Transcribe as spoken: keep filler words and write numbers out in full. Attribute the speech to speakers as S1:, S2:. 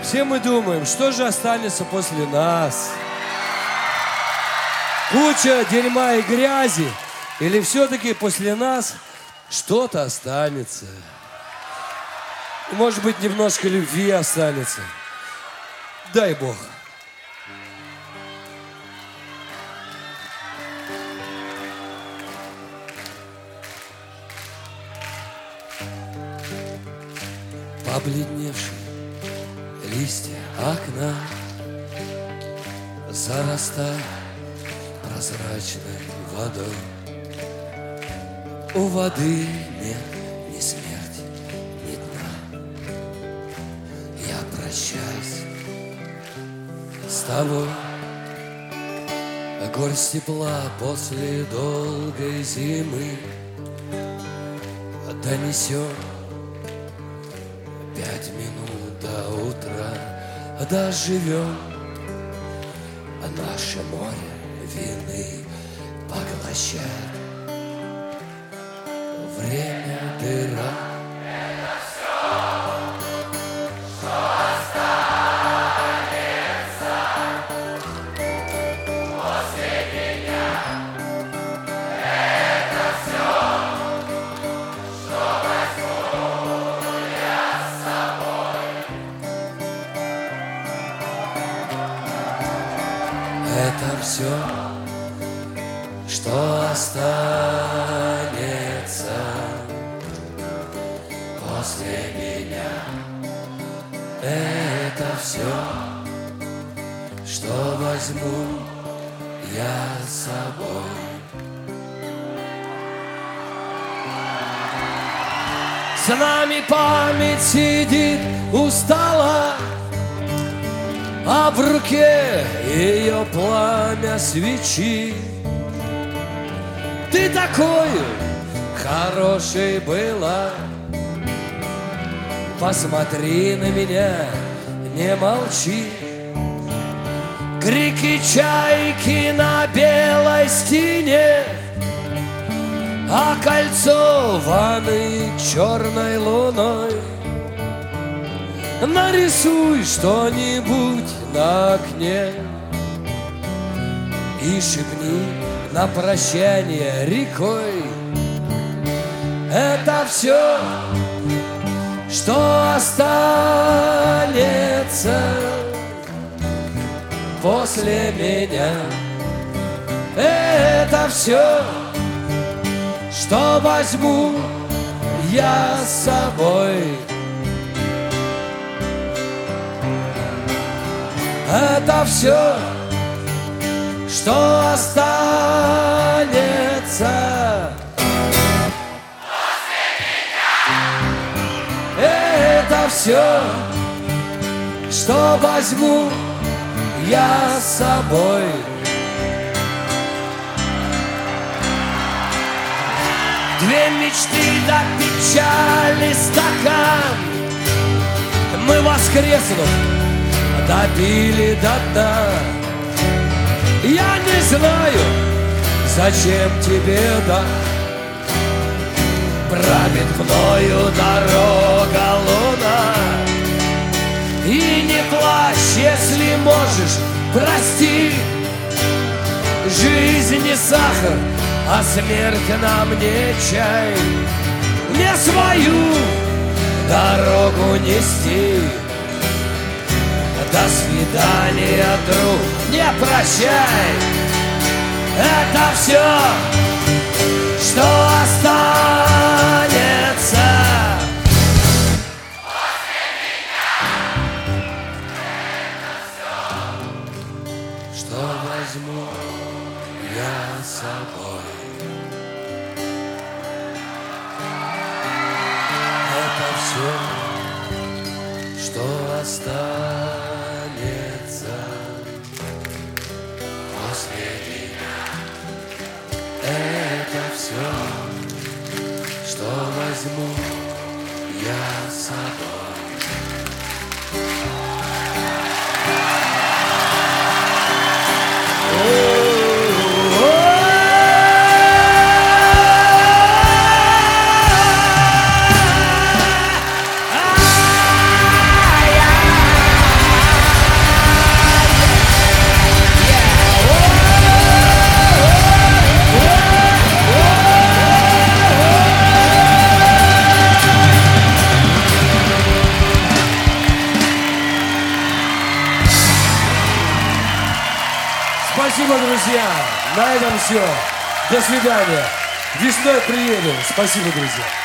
S1: Все мы думаем, что же останется после нас? Куча дерьма и грязи? Или все-таки после нас что-то останется? Может быть, немножко любви останется. Дай Бог. Побледневшие листья окна зарастают прозрачной водой. У воды нет ни смерти, ни дна. Я прощаюсь с тобой. Горсть тепла после долгой зимы донесет пять минут до утра. Доживем, наше море вины поглощает. Время дыра.
S2: Это все, что останется после меня. Это все, что возьму я с собой.
S1: Это все, что останется после меня. Это все, что возьму я с собой. С нами память сидит у стола, а в руке ее пламя свечи. Ты такой хорошей была, посмотри на меня, не молчи. Крики чайки на белой стене, а кольцо ванны черной луной. Нарисуй что-нибудь на окне и шепни на прощание рекой. Это все, что останется после меня. Это все, что возьму я с собой. Это все, что останется
S2: после меня.
S1: Это все, что возьму я с собой. Две мечты до печали стакан мы, воскреснув, допили до дна. Я не знаю, зачем тебе да. Правит мною дорога луна. И не плачь, если можешь, прости. Жизнь не сахар, а смерть нам не чай. Не свою дорогу нести. До свидания, друг, не прощай. Это все, что останется
S2: После меня. Это все,
S1: что возьму я с собой. Это все, что останется после меня. Это все, что возьму я с собой. Спасибо, друзья. На этом все. До свидания. Весной приеду. Спасибо, друзья.